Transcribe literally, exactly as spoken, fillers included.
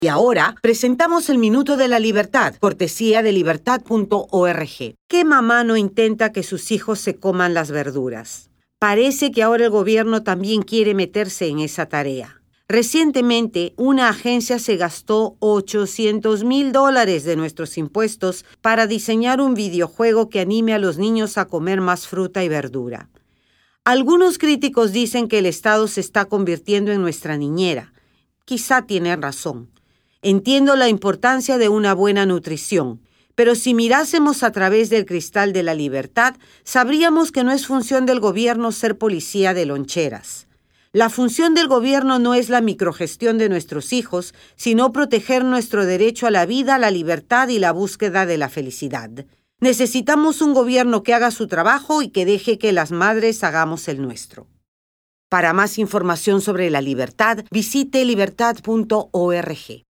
Y ahora presentamos el Minuto de la Libertad, cortesía de libertad punto org. ¿Qué mamá no intenta que sus hijos se coman las verduras? Parece que ahora el gobierno también quiere meterse en esa tarea. Recientemente, una agencia se gastó ochocientos mil dólares de nuestros impuestos para diseñar un videojuego que anime a los niños a comer más fruta y verdura. Algunos críticos dicen que el Estado se está convirtiendo en nuestra niñera. Quizá tienen razón. Entiendo la importancia de una buena nutrición, pero si mirásemos a través del cristal de la libertad, sabríamos que no es función del gobierno ser policía de loncheras. La función del gobierno no es la microgestión de nuestros hijos, sino proteger nuestro derecho a la vida, la libertad y la búsqueda de la felicidad. Necesitamos un gobierno que haga su trabajo y que deje que las madres hagamos el nuestro. Para más información sobre la libertad, visite libertad punto org.